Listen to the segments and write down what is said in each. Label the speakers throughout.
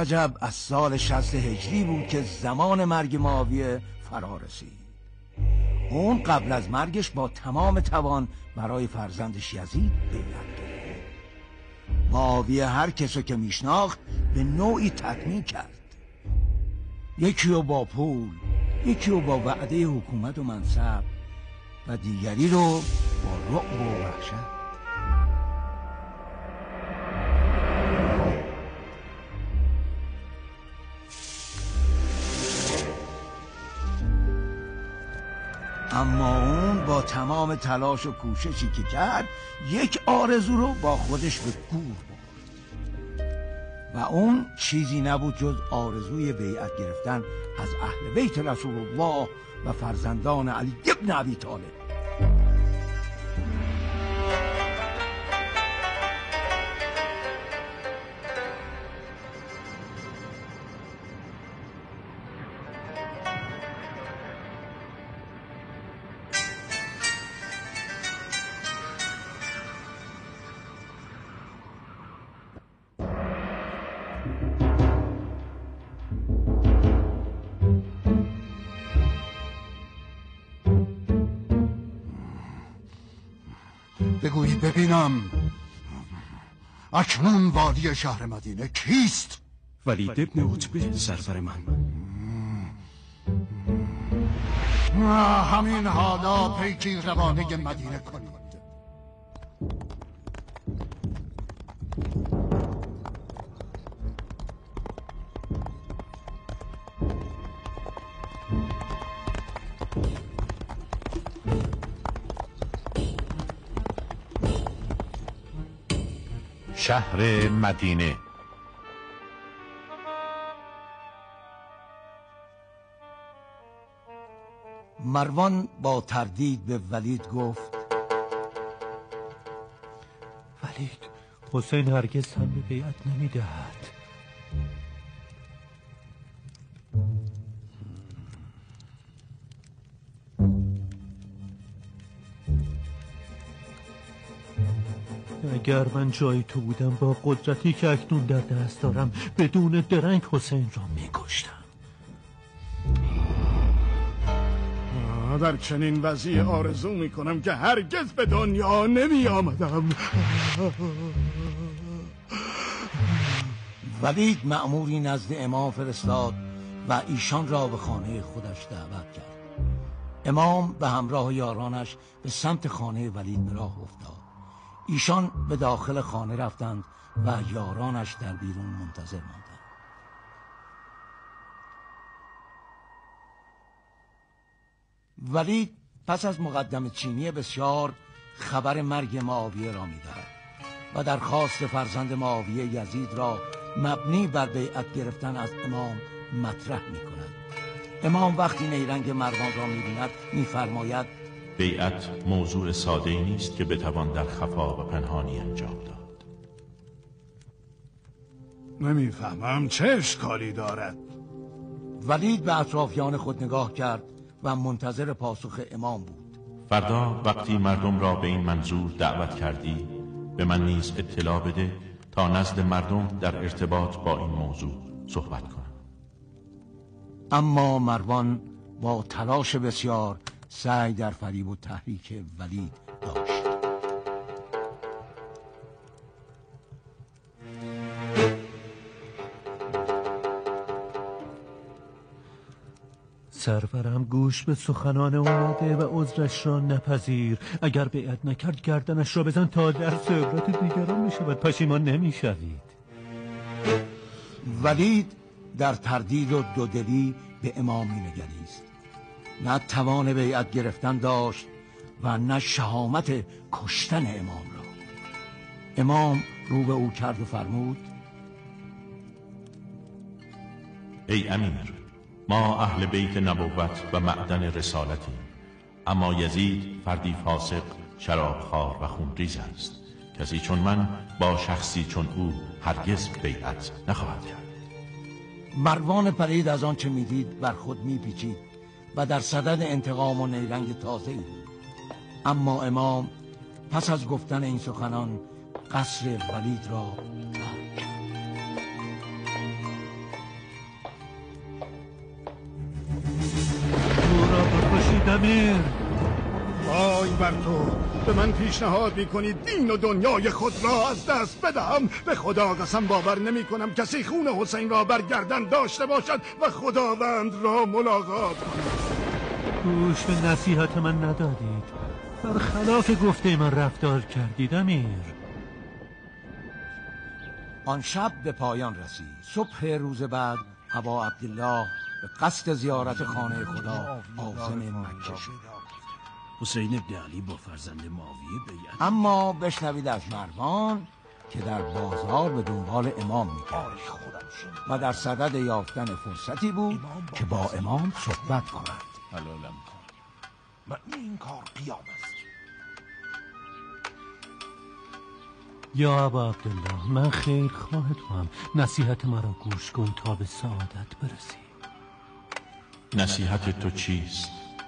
Speaker 1: رجب از سال 60 هجری بود که زمان مرگ معاویه فرا رسید. اون قبل از مرگش با تمام توان برای فرزندش یزید بیعت کرد. معاویه هر کسو که میشناخت به نوعی تطمیع کرد، یکی رو با پول، یکی رو با وعده حکومت و منصب و دیگری رو با رعب و وحشت. اما اون با تمام تلاش و کوششی که کرد یک آرزو رو با خودش به گور برد و اون چیزی نبود جز آرزوی بیعت گرفتن از اهل بیت رسول الله و فرزندان علی ابن ابی طالب.
Speaker 2: بگویید ببینم اکنون والی شهر مدینه کیست؟
Speaker 3: ولید ابن عتبه سرور من.
Speaker 2: همین حالا پیکی روانه مدینه کنید.
Speaker 4: شهر مدینه.
Speaker 1: مروان با تردید به ولید گفت:
Speaker 5: ولید، حسین هرگز هم به بیعت نمیدهد. اگر من جای تو بودم با قدرتی که اکنون در دست دارم بدون درنگ حسین را میکشتم.
Speaker 6: در چنین وضعی آرزو میکنم که هرگز به دنیا نمی آمدم.
Speaker 1: ولید مأموری نزد امام فرستاد و ایشان را به خانه خودش دعوت کرد. امام به همراه یارانش به سمت خانه ولید به راه افتاد. ایشان به داخل خانه رفتند و یارانش در بیرون منتظر ماندند. ولید پس از مقدمه چینی بسیار خبر مرگ معاویه را می‌دهد و درخواست فرزند معاویه یزید را مبنی بر بیعت گرفتن از امام مطرح می‌کند. امام وقتی نیرنگ مروان را می‌بیند می‌فرماید:
Speaker 4: بیعت موضوع ساده‌ای نیست که بتوان در خفا و پنهانی انجام داد.
Speaker 6: نمیفهمم چه اشکالی دارد.
Speaker 1: ولید به اطرافیان خود نگاه کرد و منتظر پاسخ امام بود.
Speaker 4: فردا وقتی مردم را به این منظور دعوت کردی به من نیز اطلاع بده تا نزد مردم در ارتباط با این موضوع صحبت کنم.
Speaker 1: اما مروان با تلاش بسیار سعی در فریب و تحریک ولید داشت.
Speaker 5: سرورم گوش به سخنان اومده و عذرش را نپذیر. اگر بیعت نکرد گردنش را بزن تا در عبرت دیگران میشود پشیمان نمیشوید.
Speaker 1: ولید در تردید و دودلی به امام نگریست. نه توان بیعت گرفتن داشت و نه شهامت کشتن امام را. امام رو به او کرد و فرمود:
Speaker 4: ای امیر، ما اهل بیت نبوت و معدن رسالتیم، اما یزید فردی فاسق، شرابخوار و خونریز است. کسی چون من با شخصی چون او هرگز بیعت نخواهد کرد.
Speaker 1: مروان پلید از آنچه میدید بر خود میپیچید و در صدد انتقام و نیرنگ تازه‌ای بود. اما امام پس از گفتن این سخنان قصر ولید را
Speaker 5: امیر.
Speaker 6: وای بر تو، به من پیشنهاد میکنی دین و دنیای خود را از دست بدهم؟ به خدا قسم باور نمی کنم کسی خون حسین را بر گردن داشته باشد و خداوند را ملاقات کند.
Speaker 5: گوش به نصیحت من ندادید، برخلاف گفته من رفتار کردید امیر.
Speaker 1: آن شب به پایان رسید. صبح روز بعد ابا عبدالله به قصد زیارت خانه خدا عازم مکه شد.
Speaker 3: حسین ابن علی با فرزند معاویه بیعت.
Speaker 1: اما بشنوید از مروان که در بازار به دنبال امام می‌گشت و در صدد یافتن فرصتی بود که با امام صحبت کند.
Speaker 7: حلالم کن، معنی این کار قیام است.
Speaker 5: یا ابا عبدالله، من خیر خواهد هم. نصیحت مرا گوش کن تا به سعادت برسی.
Speaker 4: نصیحت تو چیست؟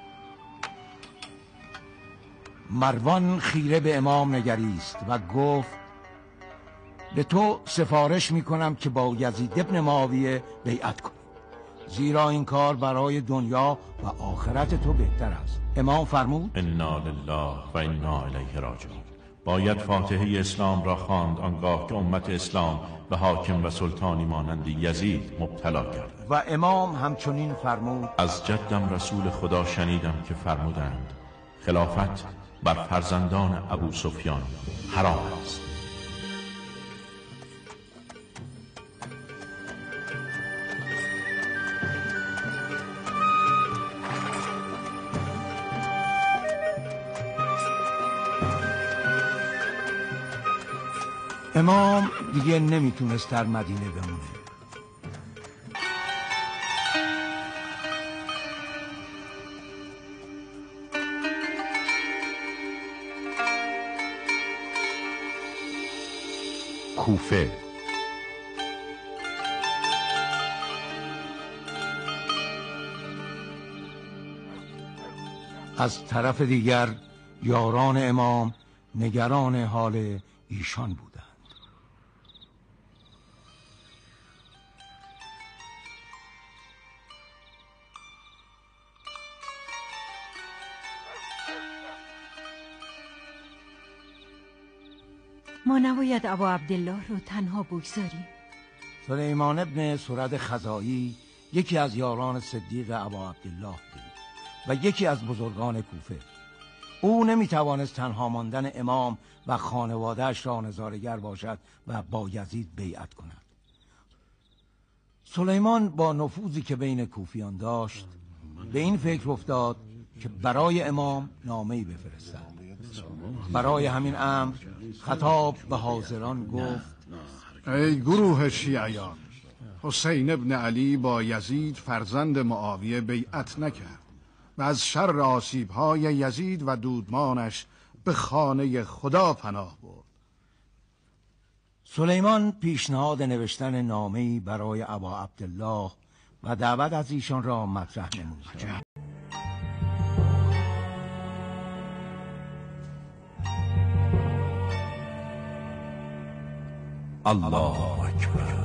Speaker 1: مروان خیره به امام نگریست و گفت به تو سفارش میکنم که با یزید ابن معاویه بیعت کنی، زیرا این کار برای دنیا و آخرت تو بهتر است. امام فرمود
Speaker 4: انا لله و انا الیه راجعون. باید فاتحه اسلام را خواند آنگاه که امت اسلام به حاکم و سلطانی مانند یزید مبتلا کرد.
Speaker 1: و امام همچنین فرمود
Speaker 4: از جدم رسول خدا شنیدم که فرمودند خلافت بر فرزندان ابو سفیان حرام است.
Speaker 1: امام دیگه نمیتونست در مدینه بمونه.
Speaker 7: کوفه.
Speaker 1: از طرف دیگر یاران امام نگران حال ایشان بودند.
Speaker 8: ما نباید ابا عبدالله رو تنها بگذاریم.
Speaker 1: سلیمان ابن سرد خزاعی یکی از یاران صدیق ابا عبدالله بود و یکی از بزرگان کوفه. او نمیتوانست تنها ماندن امام و خانوادهش را نظاره‌گر باشد و با یزید بیعت کند. سلیمان با نفوذی که بین کوفیان داشت به این فکر افتاد که برای امام نامه‌ای بفرستد. برای همین امر خطاب به حاضران گفت
Speaker 6: ای گروه شیعیان، حسین ابن علی با یزید فرزند معاویه بیعت نکرد و از شر آسیب‌های یزید و دودمانش به خانه خدا پناه برد.
Speaker 1: سلیمان پیشنهاد نوشتن نامه‌ای برای ابا عبدالله و دعوت از ایشان را مطرح نمود.
Speaker 7: الله اکبر.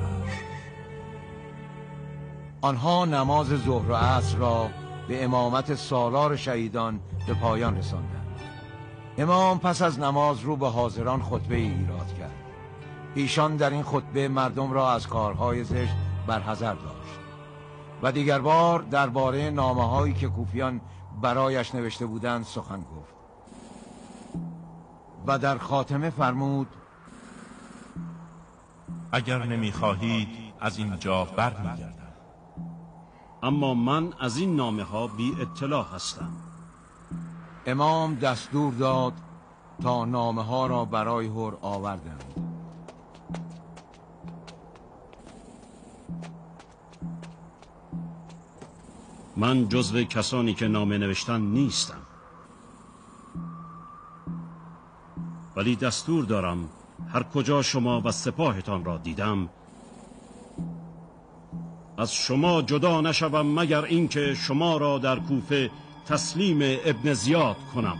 Speaker 1: آنها نماز ظهر و عصر را به امامت سالار شهیدان به پایان رساندند. امام پس از نماز رو به حاضران خطبه ایراد کرد. ایشان در این خطبه مردم را از کارهای زشت برحذر داشت و دیگر بار درباره نامه‌هایی که کوفیان برایش نوشته بودند سخن گفت و در خاتمه فرمود
Speaker 4: اگر نمیخواهید از اینجا برمیگردم.
Speaker 3: اما من از این نامه ها بی اطلاع هستم.
Speaker 1: امام دستور داد تا نامه ها را برای هر آوردند.
Speaker 3: من جزو کسانی که نامه نوشتن نیستم، ولی دستور دارم هر کجا شما و سپاهتان را دیدم از شما جدا نشوم مگر اینکه شما را در کوفه تسلیم ابن زیاد کنم.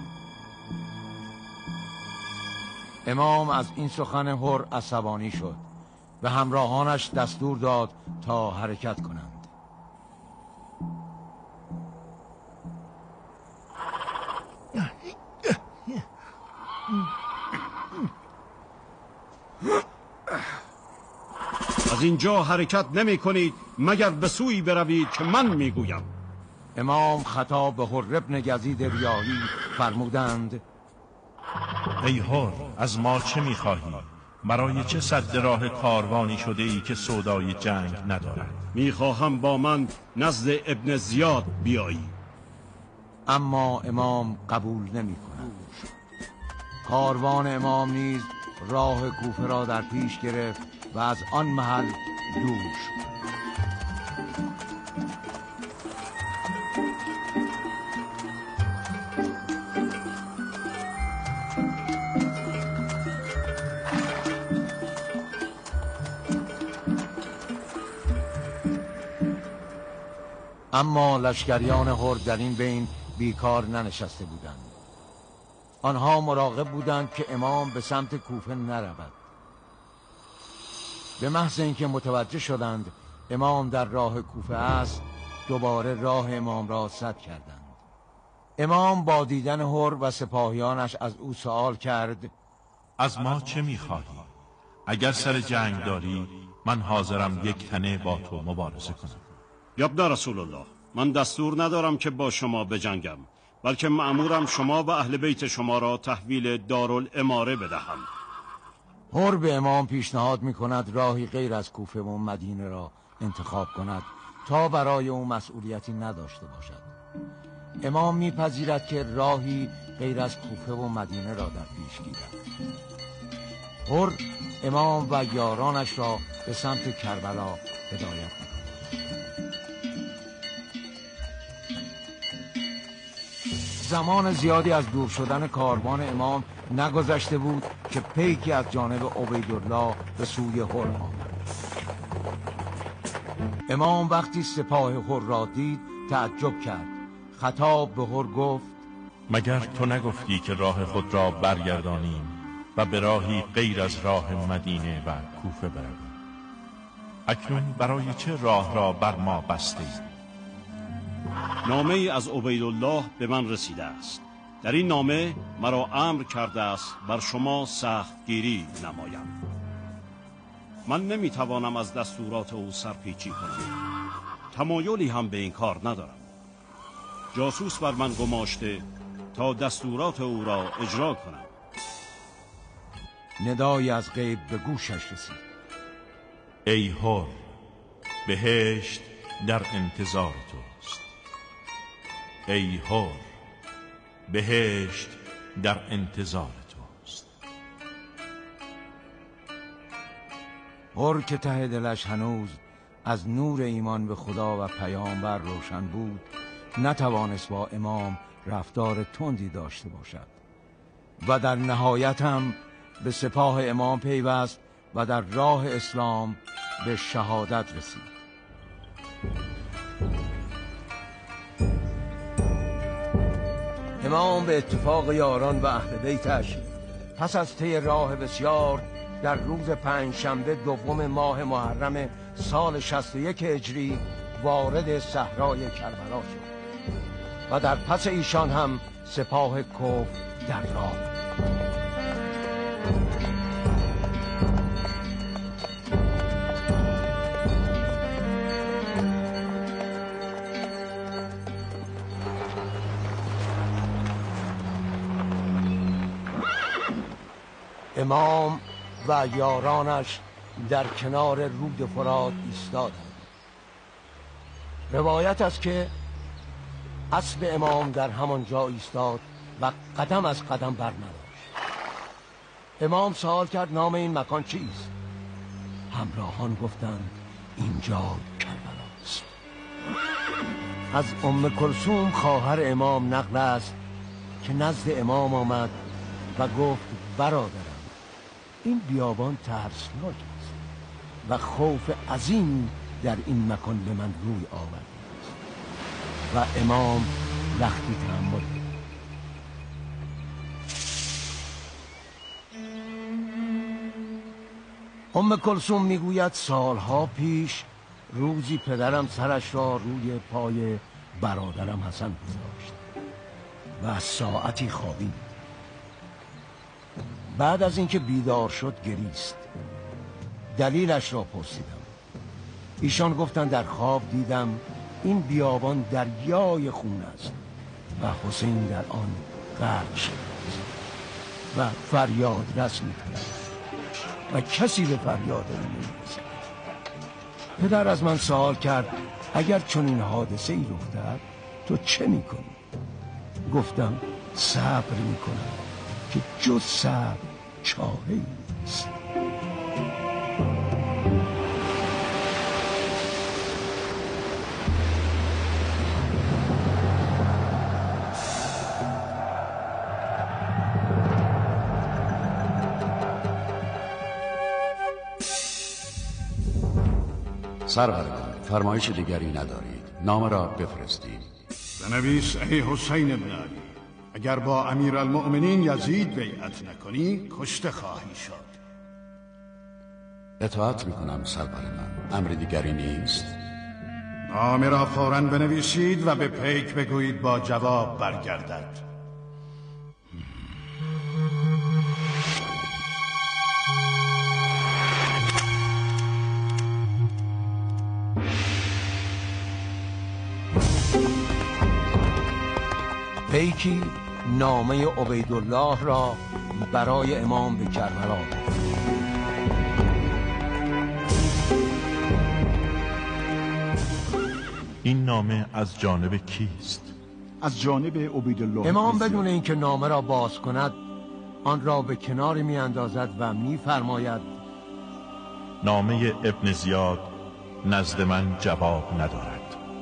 Speaker 1: امام از این سخن هر عصبانی شد و همراهانش دستور داد تا حرکت کنند.
Speaker 3: از اینجا حرکت نمی کنید مگر به سوی بروید که من میگویم.
Speaker 1: امام خطاب به حر ابن یزید ریاحی فرمودند:
Speaker 4: ای حر، از ما چه میخواهی؟ برای چه سد راه کاروانی شده ای که سودای جنگ ندارد؟
Speaker 3: میخواهم با من نزد ابن زیاد بیایی.
Speaker 1: اما امام قبول نمی کند. کاروان امام نیز راه کوفه را در پیش گرفت و از آن محل دور شد. اما لشکریان حر در این بین بیکار ننشسته بودند. آنها مراقب بودند که امام به سمت کوفه نرود. به محض اینکه متوجه شدند امام در راه کوفه است، دوباره راه امام را سد کردند. امام با دیدن حر و سپاهیانش از او سوال کرد:
Speaker 4: از ما چه میخواهی؟ اگر سر جنگ داری من حاضرم یک تنه با تو مبارزه کنم.
Speaker 3: یابن رسول الله، من دستور ندارم که با شما بجنگم، بلکه مأمورم شما و اهل بیت شما را تحویل دارالاماره بدهم.
Speaker 1: حر به امام پیشنهاد می کند راهی غیر از کوفه و مدینه را انتخاب کند تا برای او مسئولیتی نداشته باشد. امام میپذیرد که راهی غیر از کوفه و مدینه را در پیش گیرد. حر امام و یارانش را به سمت کربلا هدایت می‌کند. زمان زیادی از دور شدن کاروان امام نگذشته بود که پیکی از جانب عبیدالله به سوی حر آمد. امام وقتی سپاه حر را دید تعجب کرد. خطاب به حر گفت:
Speaker 4: مگر تو نگفتی که راه خود را برگردانیم و به راهی غیر از راه مدینه و کوفه برویم؟ اکنون برای چه راه را بر ما بسته اید؟
Speaker 3: نامه ای از عبیدالله به من رسیده است. در این نامه مرا امر کرده است بر شما سختگیری نمایم. من نمیتوانم از دستورات او سرپیچی کنم. تمایلی هم به این کار ندارم. جاسوس بر من گماشته تا دستورات او را اجرا کنم.
Speaker 1: ندایی از غیب به گوشش رسید:
Speaker 4: ای حر، بهشت در انتظار توست. ای حر، بهشت در انتظار توست.
Speaker 1: حر که ته دلش هنوز از نور ایمان به خدا و پیامبر روشن بود، نتوانست با امام رفتار تندی داشته باشد و در نهایت هم به سپاه امام پیوست و در راه اسلام به شهادت رسید. امام به اتفاق یاران و اهل بیتش پس از طی راه بسیار در روز پنجشنبه دوم ماه محرم سال 61 هجری وارد صحرای کربلا شد و در پس ایشان هم سپاه کفر در راه. امام و یارانش در کنار رود فرات ایستادند. روایت است که اسب امام در همان جا ایستاد و قدم از قدم بر نداشت. امام سوال کرد نام این مکان چیست؟ همراهان گفتند اینجا کربلاست. از ام کلثوم خواهر امام نقل است که نزد امام آمد و گفت برادرم، این بیابان ترسناک است و خوف عظیم در این مکان به من روی آورده است. و امام لختی تحمل کرد. ام کلثوم میگوید سالها پیش روزی پدرم سرش را روی پای برادرم حسن گذاشت و ساعتی خوابید. بعد از اینکه بیدار شد گریست. دلیلش را پرسیدم. ایشان گفتند در خواب دیدم این بیابان دریای خون است و حسین در آن غرق شده است و فریاد رس می‌کند و کسی به فریاد او نمی‌رسد. پدر از من سوال کرد اگر چنین حادثه ای رخ دهد تو چه می‌کنی؟ گفتم صبر می‌کنم که جز صبر چاره‌ای نیست.
Speaker 9: سرورگان، فرمایش دیگری ندارید، نامه را بفرستید.
Speaker 6: بنویس ای حسین بن علی، اگر با امیرالمؤمنین یزید بیعت نکنی کشته خواهی شد.
Speaker 9: اطاعت میکنم سرور من، امر دیگری نیست.
Speaker 6: نامه را فوراً بنویسید و به پیک بگویید با جواب برگردد.
Speaker 1: پیکی نامه عبیدالله را برای امام به کربلا گفت.
Speaker 4: این نامه از جانب کیست؟
Speaker 10: از جانب عبیدالله.
Speaker 1: امام بدون اینکه نامه را باز کند آن را به کناری می اندازد و می فرماید
Speaker 4: نامه ابن زیاد نزد من جواب ندارد.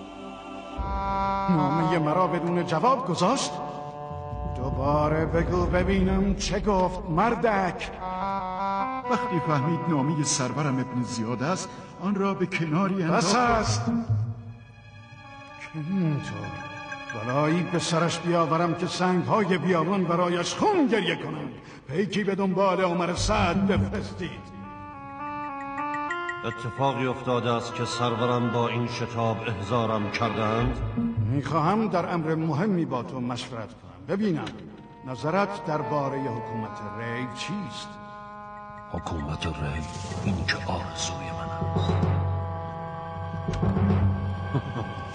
Speaker 6: نامه مرا بدون جواب گذاشت؟ دوباره بگو ببینم چه گفت مردک.
Speaker 10: وقتی فهمید نامه سرورم ابن زیاد است آن را به کناری
Speaker 6: بس است که اینطور بلایی به سرش بیاورم که سنگهای بیابان برایش خون گریه کنم. پیکی به دنبال عمر سعد بفرستید.
Speaker 11: اتفاقی افتاده است که سرورم با این شتاب احضارم کردند.
Speaker 6: میخواهم در امر مهمی با تو مشورت کنم. ببینم نظرت درباره حکومت ری چیست؟
Speaker 12: حکومت ری این که آرزوی من است.